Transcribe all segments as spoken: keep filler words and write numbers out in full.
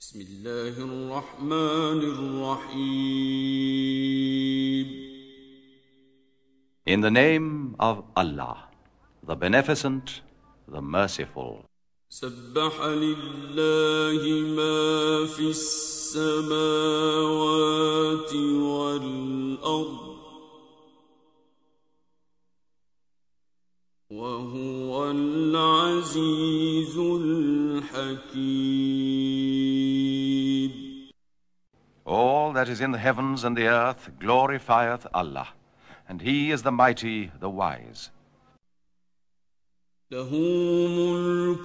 بسم الله الرحمن الرحيم. In the name of Allah, the Beneficent, the Merciful. سبح لله ما في السماوات والأرض وهو العزيز الحكيم. All that is in the heavens and the earth glorifieth Allah, and He is the mighty, the wise. له ملك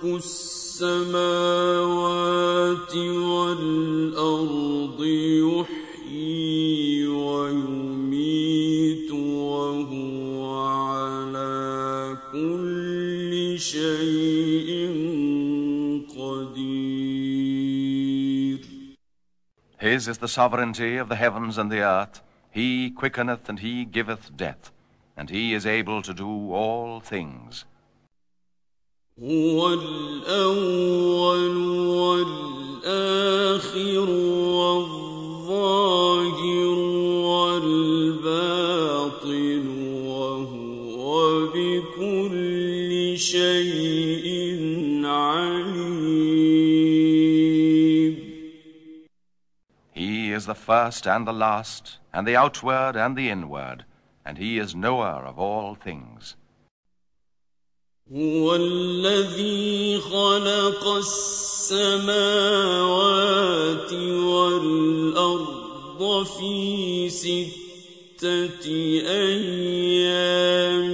السماوات والأرض يحيي ويميت وهو على كل شيء قدير. His is the sovereignty of the heavens and the earth. He quickeneth and He giveth death, and He is able to do all things. هو الأول والآخر والظاهر والباطن وهو بكل شيء عليم. He is the first and the last, and the outward and the inward, and He is knower of all things. هو الذي خلق السماوات والأرض في ستة أيام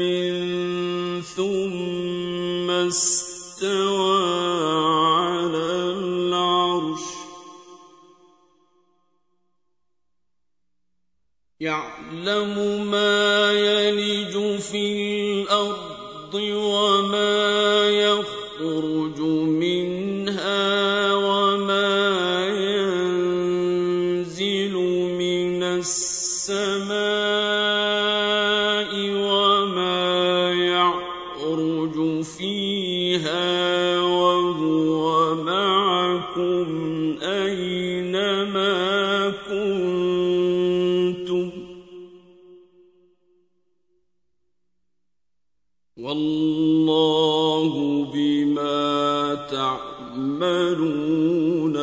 ثم استوى على العرش يعلم ما يلج في الأرض وما يخرج منها وما ينزل من السماء وما يعرج فيها وهو معكم أينما كنتم والله بما تعملون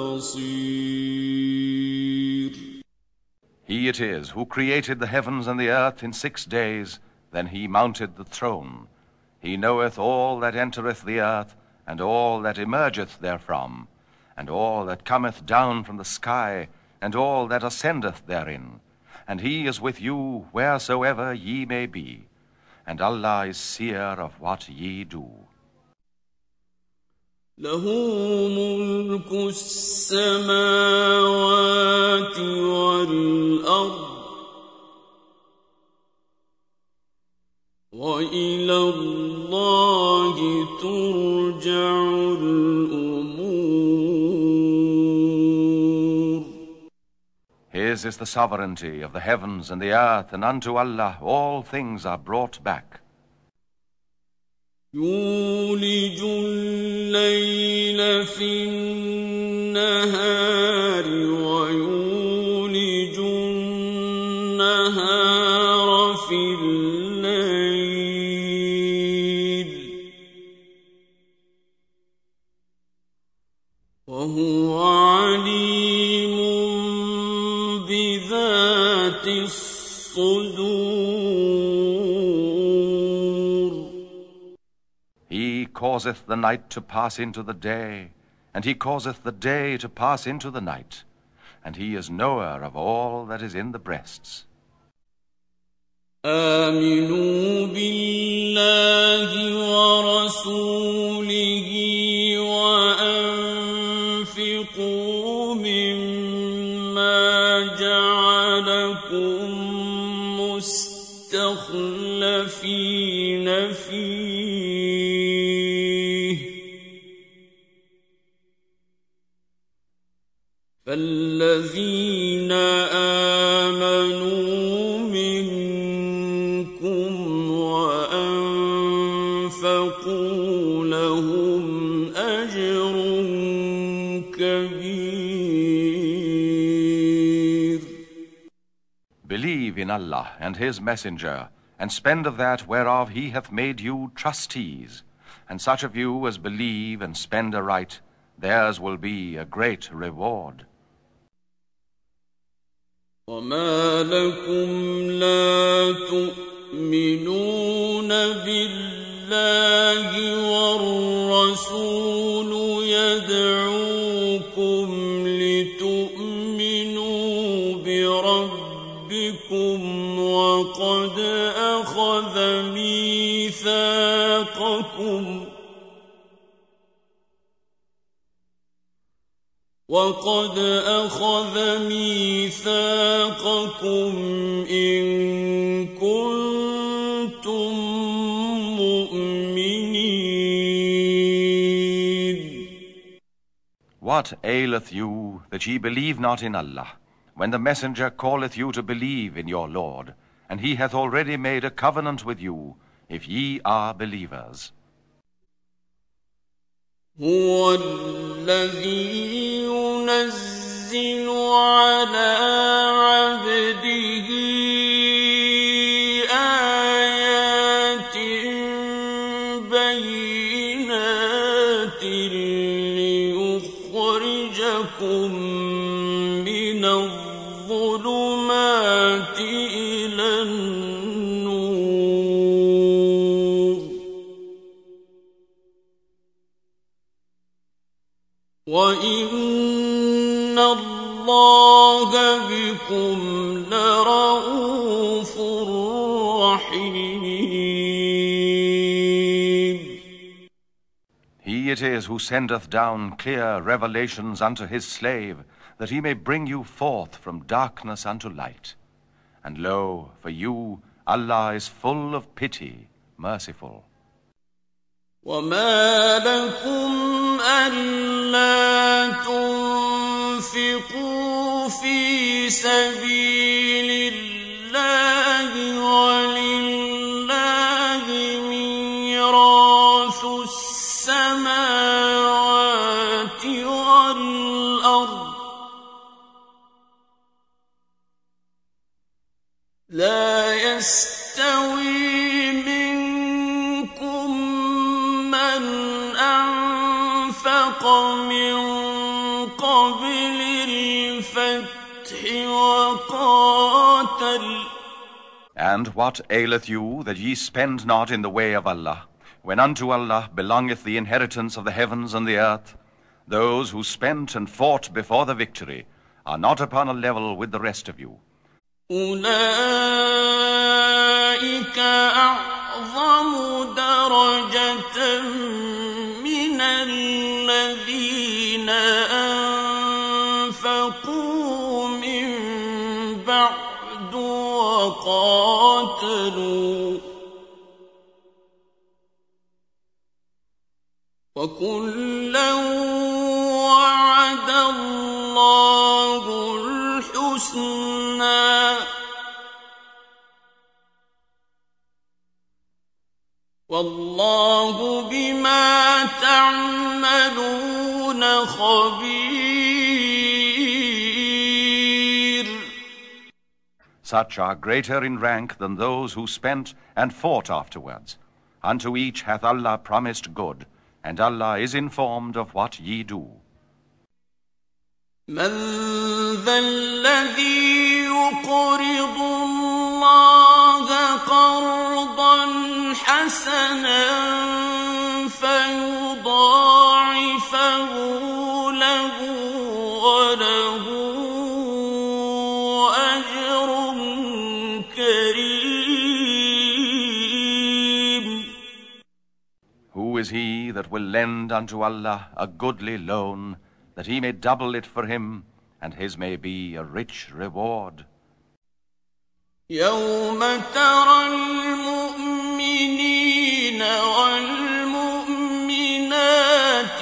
بصير. He it is who created the heavens and the earth in six days, then He mounted the throne. He knoweth all that entereth the earth, and all that emergeth therefrom, and all that cometh down from the sky, and all that ascendeth therein. And He is with you wheresoever ye may be. And Allah is seer of what ye do. له ملك السماوات والأرض وإلى الله ترجع الأمور. His is the sovereignty of the heavens and the earth, and unto Allah all things are brought back. يولج الليل في النهار ويولج النهار في الليل وهو عليم بذات الصدور. He causeth the night to pass into the day, and He causeth the day to pass into the night, and He is knower of all that is in the breasts. آمنوا بالله ورسوله وأنفقوا مما جعلكم مستخلفين فيه فالذين آمنوا منكم وأنفقوا لهم أجر كبير. Believe in Allah and His Messenger, and spend of that whereof He hath made you trustees. And such of you as believe and spend aright, theirs will be a great reward. وما لكم لا تؤمنون بالله والرسول يدعوكم لتؤمنوا بربكم وقد أخذ ميثاقكم وقد أخذ ميثاقكم إن كنتم مؤمنين. What aileth you that ye believe not in Allah, when the Messenger calleth you to believe in your Lord, and He hath already made a covenant with you, if ye are believers? هو الذي ينزل على عبده آيات بينات ليخرجكم من الظلمات إلى النور وإن الله بكم لرءوف رحيم. He it is who sendeth down clear revelations unto his slave, that he may bring you forth from darkness unto light. And lo, for you, Allah is full of pity, merciful. وما لكم ألا تنفقوا في سبيل الله ولله ميراث السماوات والأرض لا يستوي منكم من أنفق من قبل الفتح وقاتل. And what aileth you that ye spend not in the way of Allah, when unto Allah belongeth the inheritance of the heavens and the earth? Those who spent and fought before the victory are not upon a level with the rest of you. أولئك أعظم درجة من الذين أنفقوا من بعد وقاتلوا وكلا وعد الله الحسنى والله بما تعملون خبير. Such are greater in rank than those who spent and fought afterwards. Unto each hath Allah promised good, and Allah is informed of what ye do. من ذا الذي يقرض الله قرضا حسنا فيضاعفه له وله أجر كريم. Who is he that will lend unto Allah a goodly loan, that he may double it for him, and his may be a rich reward? يوم ترى المؤمنين والمؤمنات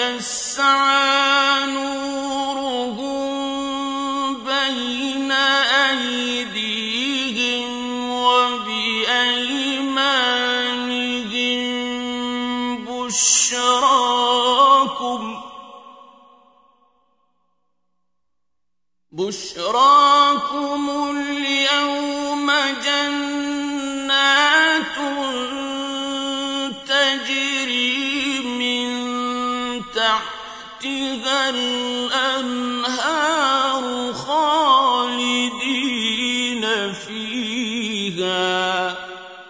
يسعى نورهم بين أيديهم وبأيمانهم بشراكم بشراكم اليوم جنات تجري من تحتها الأنهار خالدين فيها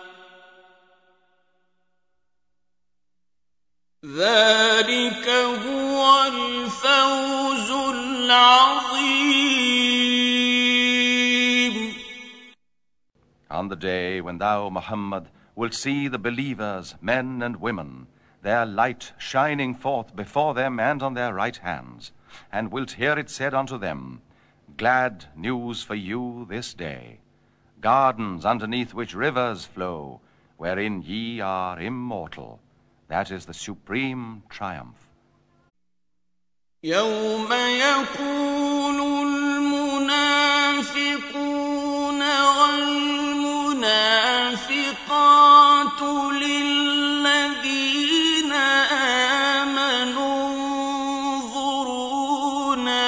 ذلك هو الفوز العظيم. On the day when thou, Muhammad, wilt see the believers, men and women, their light shining forth before them and on their right hands, and wilt hear it said unto them, Glad news for you this day, gardens underneath which rivers flow, wherein ye are immortal. That is the supreme triumph. يوم يقول المنافقون والمنافقات للذين آمنوا انظرونا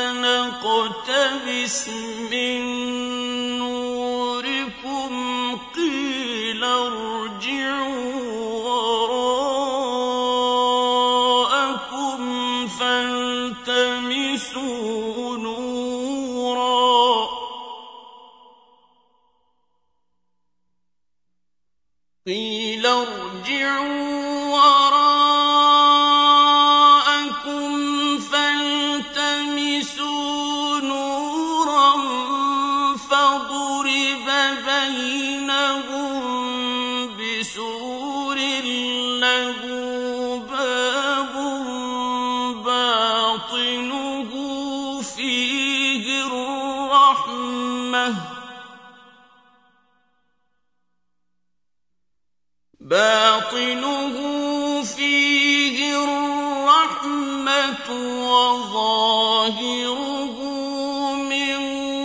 نقتبس من نوركم قيل ارجعوا فالتمسوا نورا قيل ارجعوا وراءكم فالتمسوا نورا فضرب بينهم بسور له باب باطنه فيه الرحمة باطنه فيه الرحمة وظاهره من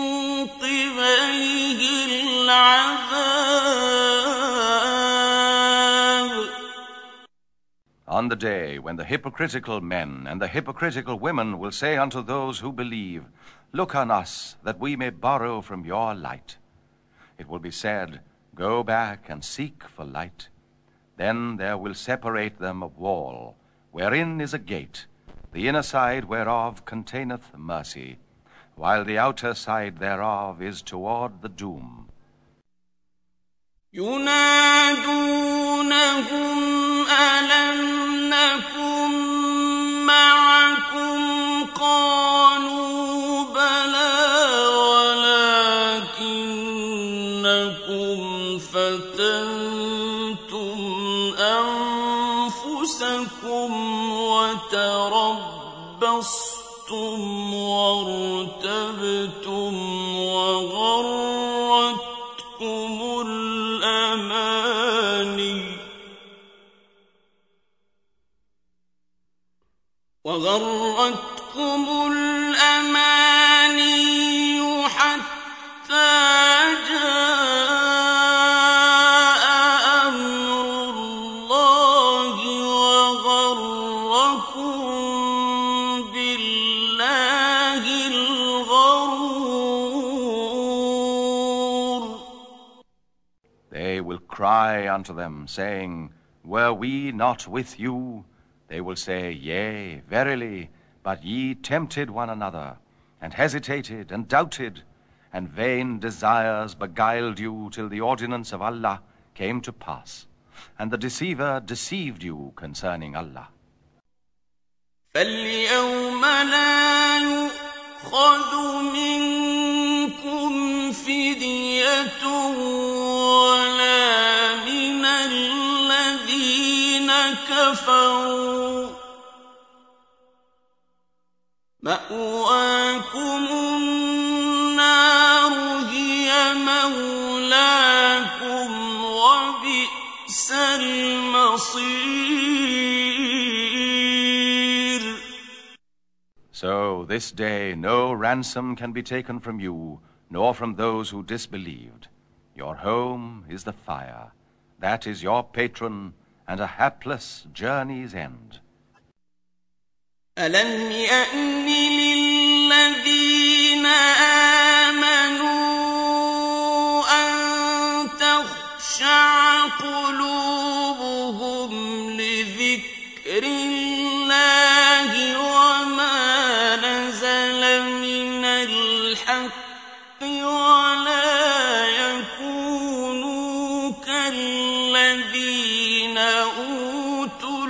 قبله العذاب. On the day when the hypocritical men and the hypocritical women will say unto those who believe, Look on us, that we may borrow from your light. It will be said, Go back and seek for light. Then there will separate them a wall, wherein is a gate, the inner side whereof containeth mercy, while the outer side thereof is toward the doom. ينادونهم ألم نكن معكم قالوا بلى ولكنكم فتنتم أنفسكم وتربصتم وارتبتم وغرتكم الأماني وغرتكم الأماني حتى جاء أمر الله وغركم بالله الغرور. They will cry unto them, saying, Were we not with you? They will say, Yea, verily, but ye tempted one another, and hesitated, and doubted, and vain desires beguiled you till the ordinance of Allah came to pass, and the deceiver deceived you concerning Allah. فَالْيَوْمَ لَا يُؤْخَذُ مِنكُمْ فِدْيَةٌ وَلَا مِنَ الَّذِينَ كَفَرُوا مَأْوَاكُمُ النَّارُ هِيَ مَوْلَاكُمْ وَبِئْسَ الْمَصِيرُ. So this day no ransom can be taken from you, nor from those who disbelieved. Your home is the fire. That is your patron, and a hapless journey's end. أَلَمْ يَأْنِ لِلَّذِينَ الحق ولا يكونوا كالذين أوتوا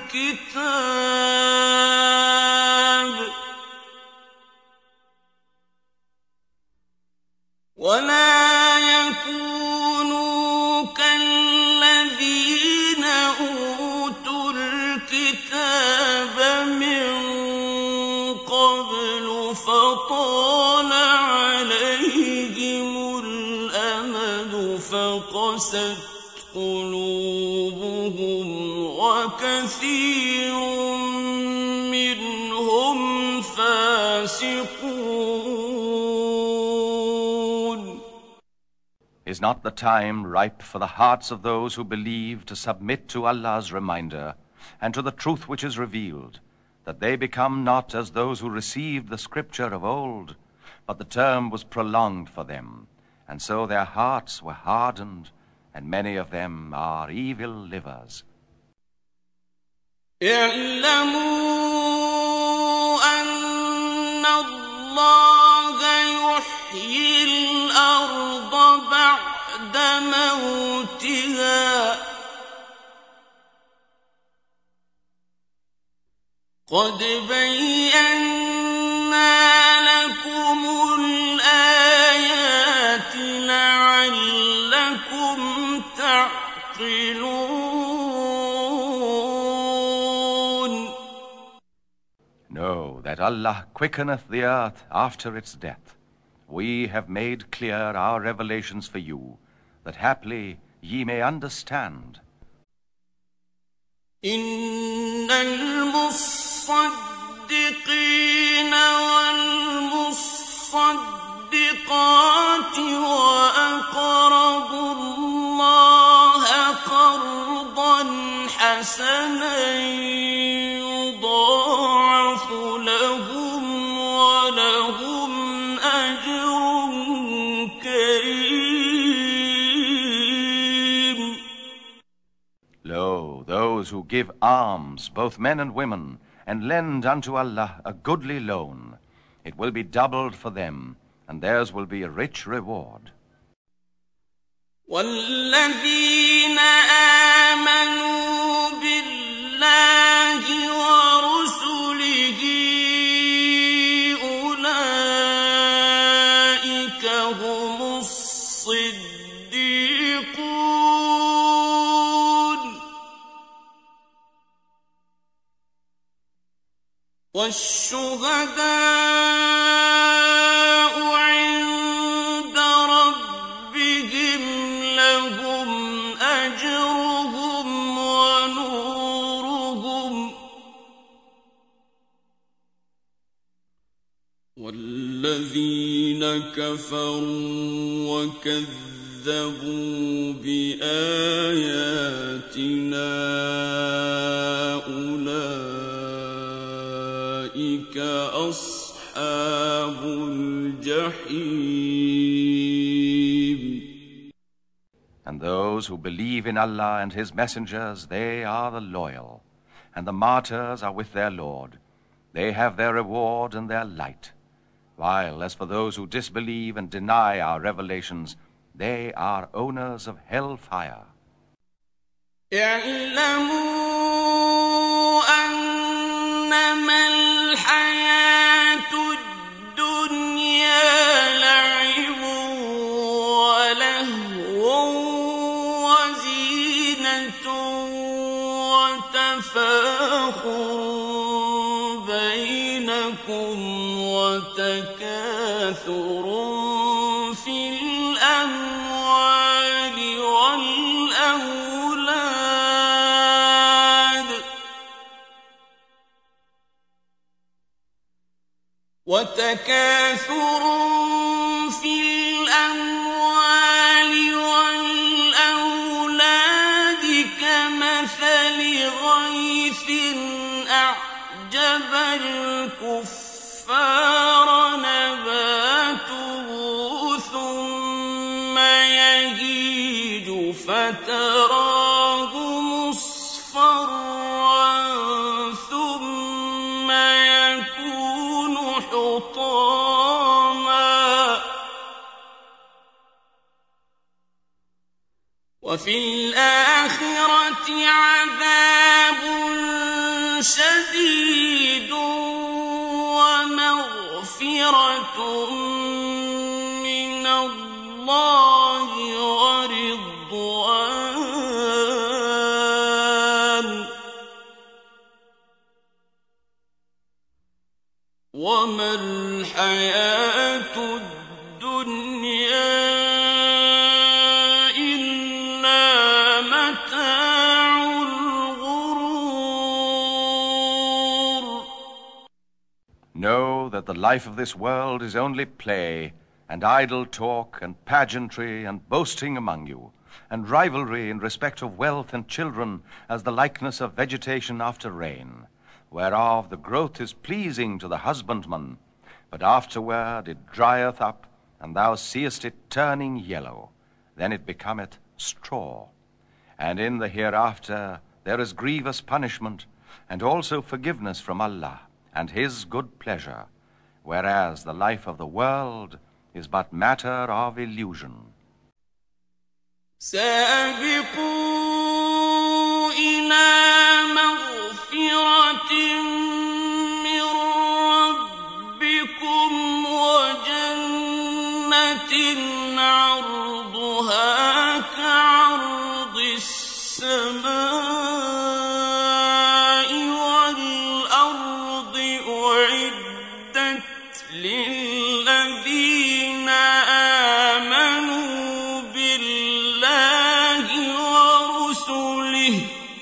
الكتاب ولا يكونوا كالذين أوتوا الكتاب من قبل فطال عليهم الأمد فقست قلوبهم وكثير منهم فاسقون. Is not the time ripe for the hearts of those who believe to submit to Allah's reminder and to the truth which is revealed, that they become not as those who received the scripture of old, but the term was prolonged for them, and so their hearts were hardened, and many of them are evil livers. اعلموا أن الله يحيي الأرض بعد موتها قد بينا لكم الآيات لعلكم تعقلون. Know that Allah quickeneth the earth after its death. We have made clear our revelations for you, that haply ye may understand. إن المصدقين والمصدقات وأقرضوا الله قرضا حسنا يضاعف لهم ولهم أجر كريم. Lo, those who give alms, both men and women, and lend unto Allah a goodly loan, it will be doubled for them, and theirs will be a rich reward. والذين آمنوا بالله ورسله أولئك هم الصديقون والشهداء عند ربهم لهم أجرهم ونورهم والذين كفروا وكذبوا بآياتنا أولئك أصحاب الجحيم. And those who believe in Allah and His messengers, they are the loyal, and the martyrs are with their Lord. They have their reward and their light. While as for those who disbelieve and deny our revelations, they are owners of hell fire. اعلموا أنما الحياة الدنيا لعب ولهو وزينة وتفاخر بينكم وتكاثر في الأموال والأولاد وتكاثر في الأموال والأولاد كمثل غيث أعجب الكفار نباته ثم يهيج فتراه مصفرا ثم يكون حطاما وفي الآخرة عذاب شديد ومغفرة من الله ورضوان وما الحياة الدنيا Know that the life of this world is only play, and idle talk, and pageantry, and boasting among you, and rivalry in respect of wealth and children, as the likeness of vegetation after rain, whereof the growth is pleasing to the husbandman, but afterward it drieth up, and thou seest it turning yellow, then it becometh straw. And in the hereafter there is grievous punishment, and also forgiveness from Allah, and his good pleasure, whereas the life of the world is but matter of illusion. سابقوا إلى مغفرة من ربكم وجنة عرضها كعرض السماء للذين آمنوا بالله ورسله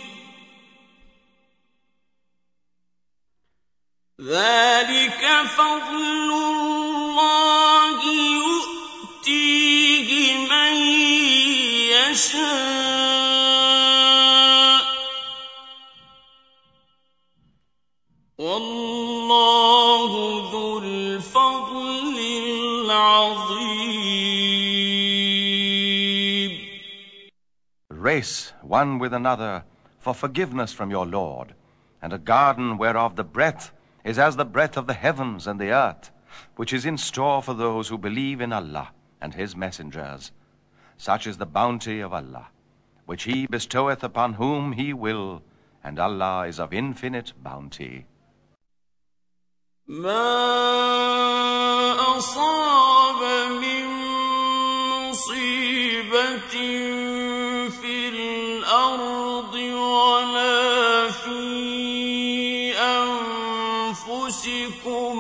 ذلك فضل الله يؤتيه من يشاء والله ذو الفضل العظيم. Race one with another for forgiveness from your Lord, and a garden whereof the breadth is as the breadth of the heavens and the earth, which is in store for those who believe in Allah and his messengers. Such is the bounty of Allah, which he bestoweth upon whom he will, and Allah is of infinite bounty. ما أصاب من مصيبة في الأرض ولا في أنفسكم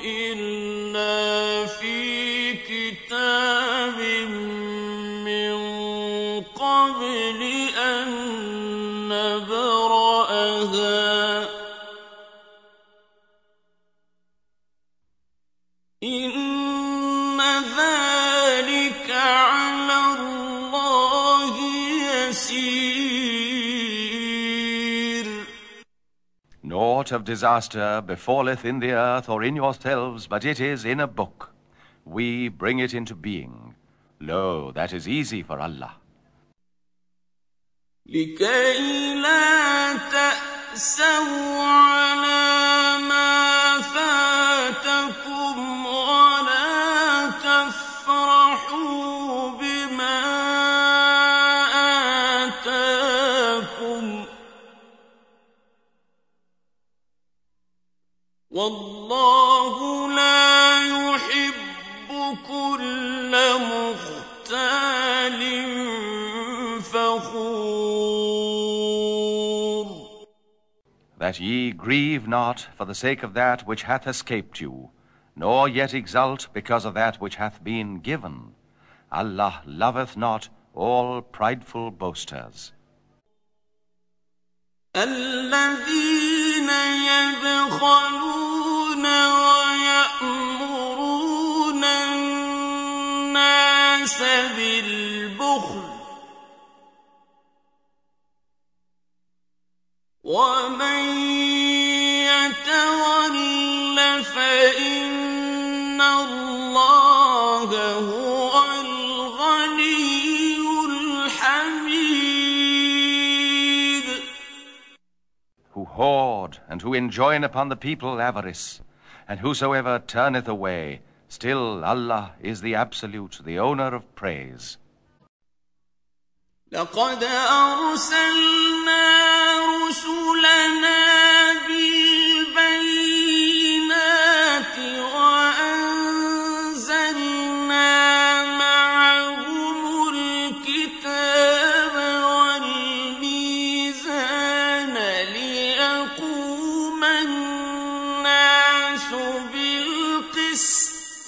إلا في كتاب من قبل أن نبرأها إن ذلك على الله يسير. Naught of disaster befalleth in the earth or in yourselves, but it is in a book. We bring it into being. Lo, that is easy for Allah. لكي لا تأسوا على ما فاتكم ولا تفرحوا بما آتاكم والله لا يحب كل مختال فخور. That ye grieve not for the sake of that which hath escaped you, nor yet exult because of that which hath been given. Allah loveth not all prideful boasters. الذين يبخلون ويأمرون الناس بالبخل ومن يتول فإن الله هو الغني الحميد. Who hoard and who enjoin upon the people avarice, and whosoever turneth away, still Allah is the absolute, the owner of praise. لقد أرسلنا رسلنا بالبينات وأنزلنا معهم الكتاب والميزان ليقوم الناس بالقسط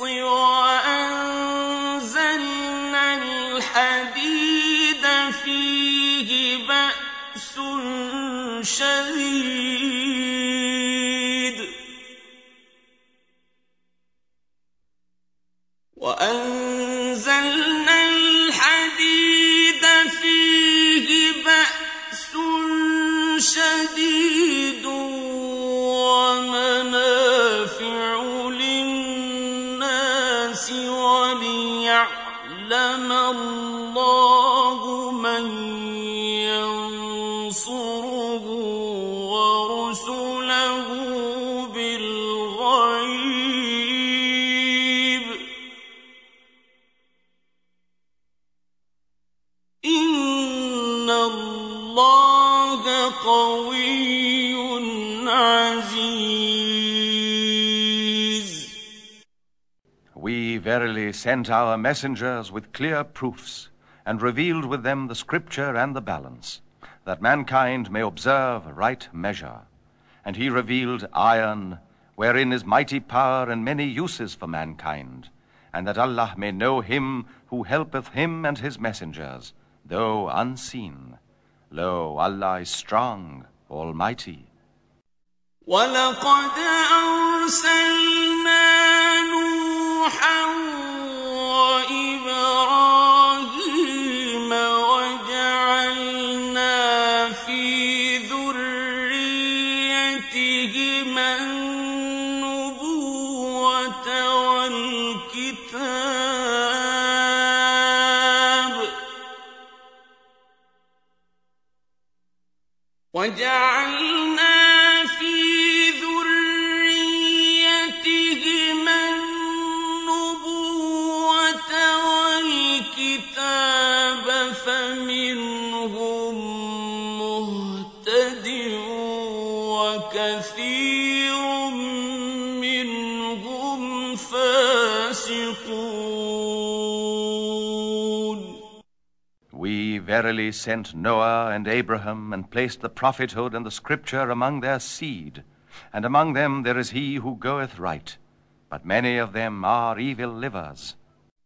وأنزلنا الحديد فيه بأس شديد وأنزلنا الحديد فيه بأس شديد ومنافع للناس وليعلم الله من ينصره ورسله بالغيب إن الله قوي عزيز. We verily sent our messengers with clear proofs, and revealed with them the scripture and the balance, that mankind may observe right measure. And he revealed iron, wherein is mighty power and many uses for mankind, and that Allah may know him who helpeth him and his messengers, though unseen. Lo, Allah is strong, almighty. وَلَقَدْ أَرْسَلْنَا نُوحًا وَإِبْرَاهِيمَ وَجَعَلْنَا فِي ذُرِّيَّتِهِمَا النُّبُوَّةَ وَالْكِتَابَ وَجَعَلْنَا فمنهم مهتد وكثير منهم فاسقون. We verily sent Noah and Abraham and placed the prophethood and the scripture among their seed, and among them there is he who goeth right, but many of them are evil livers.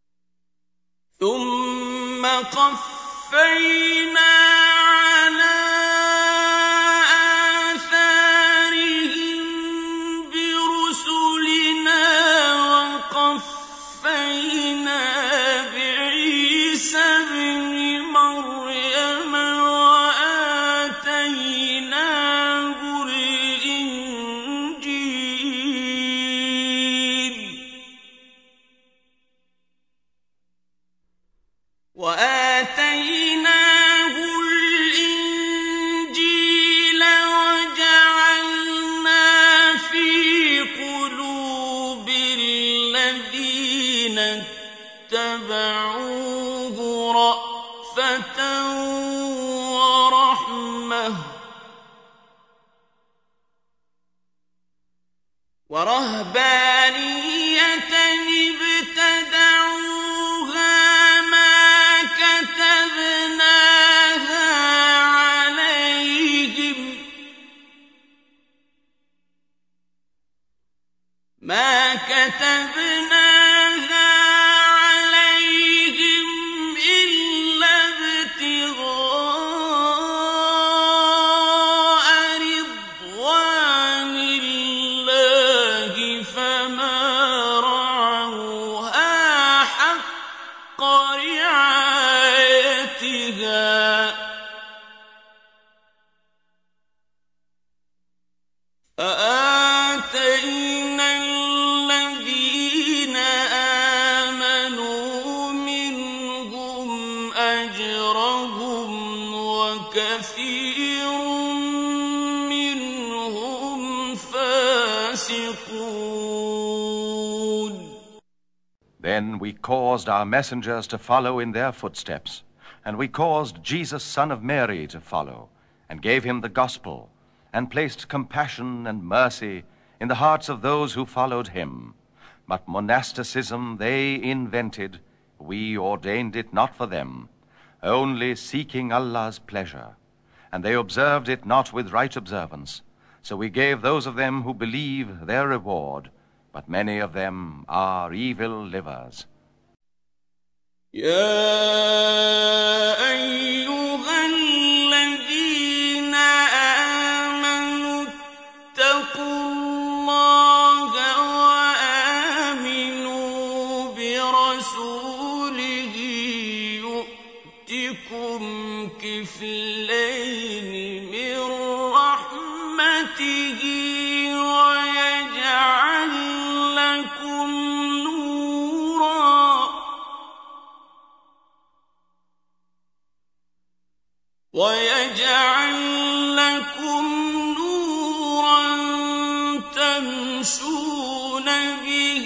ثم قفينا على آثارهم برسلنا وقفينا بعيسى ابن مريم وآتيناه الإنجيل وآتيناه الإنجيل وجعلنا في قلوب الذين اتبعوه رأفة ورحمة ورهبانية ابتدعوها كتبناها عليهم ما كتبناها عليهم إلا ابتغاء رضوان الله فما رعوها حق رعايتها فآتينا الذين آمنوا منهم أجرهم وكثير منهم فاسقون. Then we caused our messengers to follow in their footsteps, And we caused Jesus, son of Mary, to follow, and gave him the gospel, and placed compassion and mercy in the hearts of those who followed him. But monasticism they invented, we ordained it not for them, only seeking Allah's pleasure. And they observed it not with right observance. So we gave those of them who believe their reward, but many of them are evil livers. يا أيها الذين آمنوا اتقوا الله وآمنوا برسوله يؤتكم كفلين من رحمته ويجعل لكم نورا ويجعل لكم نورا تمشون به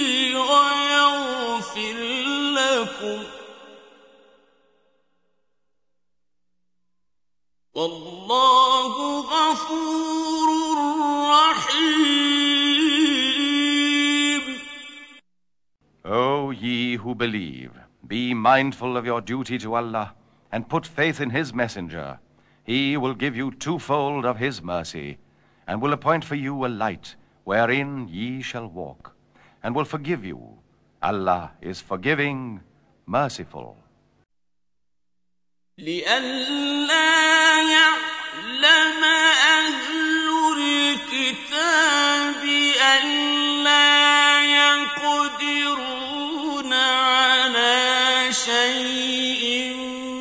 ويغفر لكم والله غفور رحيم. O ye who believe, be mindful of your duty to Allah, and put faith in his messenger. He will give you twofold of his mercy, and will appoint for you a light wherein ye shall walk, and will forgive you. Allah is forgiving, merciful. لئلا يعلم أهل الكتاب ألا يقدرون على شيء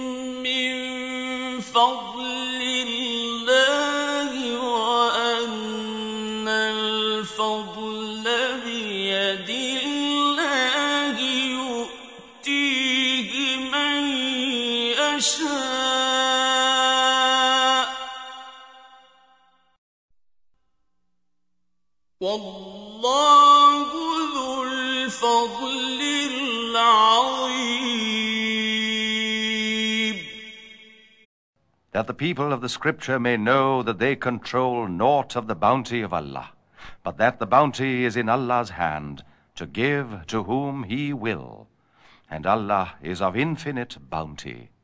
فضل الله وأن الفضل بيد الله يؤتيه من يشاء والله ذو الفضل العظيم. That the people of the Scripture may know that they control naught of the bounty of Allah, but that the bounty is in Allah's hand, to give to whom He will, and Allah is of infinite bounty.